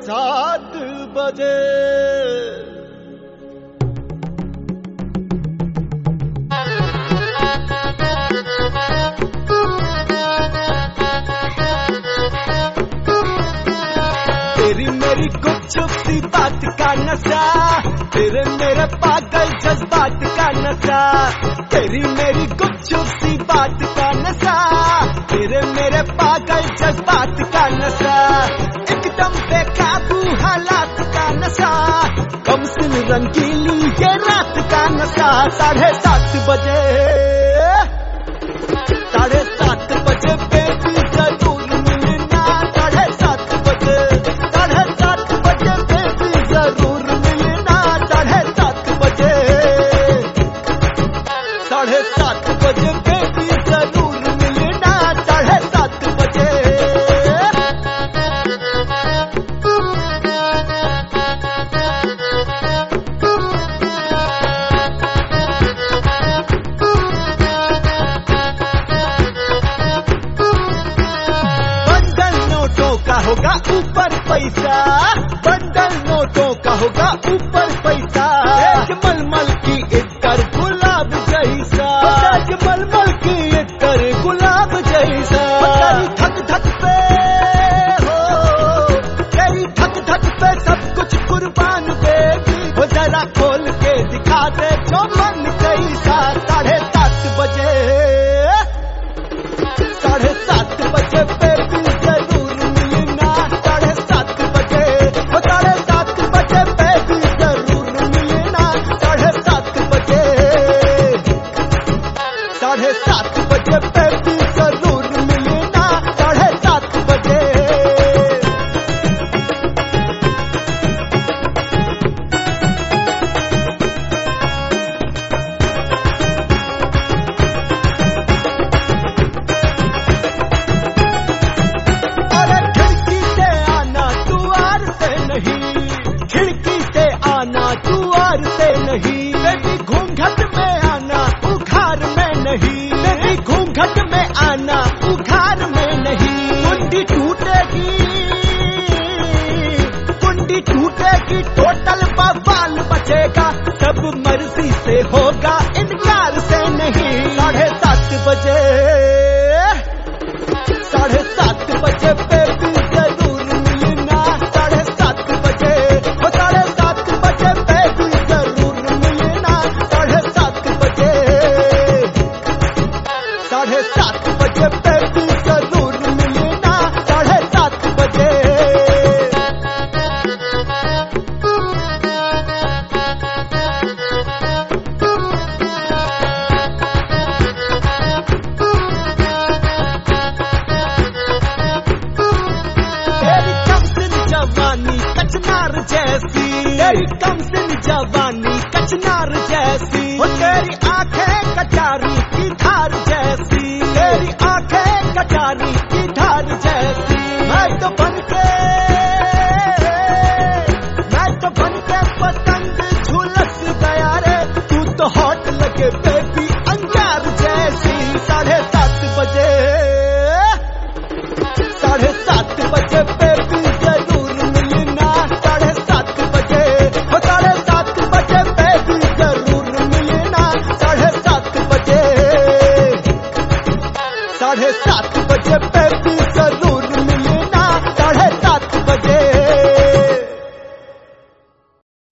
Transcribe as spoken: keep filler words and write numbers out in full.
सात बजे तेरी मेरी गुपचुप सी बात का नशा, तेरे मेरे पागल जज्बात का नशा, तेरी मेरी गुपचुप सी बात का नशा, तेरे मेरे पागल जज्बात का नशा, एकदम बेकाबू हालात का नशा, कम सिन रंगीली ये रात का नशा। साढ़े सात बजे साढ़े सात बजे बेबी जरूर मिलना, साढ़े सात बजे साढ़े सात बजे बेबी जरूर मिलना, साढ़े सात बजे साढ़े सात बजे बेबी जरूर मिलना, साढ़े सात बजे। होगा ऊपर पैसा, बंडल नोटों का होगा ऊपर पैसा, एक मलमल की इतर गुलाब जैसा, एक मलमल की इतर गुलाब जैसा, तेरी धक धक पे हो, तेरी धक धक पे सब कुछ कुर्बान देगी, वो जरा खोल के दिखा दे जो मन कैसा। साढ़े सात बजे साढ़े सात बजे बेबी जरूर मिलना, साढ़े सात बजे साढ़े सात बजे बेबी जरूर मिलना, साढ़े सात बजे साढ़े सात बजे बेबी जरूर मिलना, साढ़े सात बजे। खिड़की से आना द्वार से नहीं, बेबी घूंघट में आना उघार में नहीं, बेबी घूंघट में आना उघार में नहीं। कुंडी टूटेगी कुंडी टूटेगी टोटल बवाल बचेगा, सब मर्जी से होगा इनकार से नहीं। साढ़े सात बजे साढ़े सात बजे बेबी जरूर मिलना, साढ़े सात बजे साढ़े सात बजे बेबी जरूर मिलना, साढ़े सात बजे साढ़े सात बजे बेबी जरूर मिलना, साढ़े सात बजे। तेरी कमसिन जवानी कचनार जैसी, तेरी कमसिन जवानी कचनार जैसी, वो तेरी आंखें कटारी की धार जैसी, तेरी आंखें कटारी की धार जैसी। मैं तो बनके मैं तो बनके पतंग झुलस गया रे, तू तो हॉट लगे बेबी अंगार जैसी। साढ़े सात बजे साढ़े सात बजे बेबी जरूर मिलना, साढ़े सात बजे साढ़े सात बजे बेबी जरूर मिलना, साढ़े सात बजे साढ़े सात बजे बेबी जरूर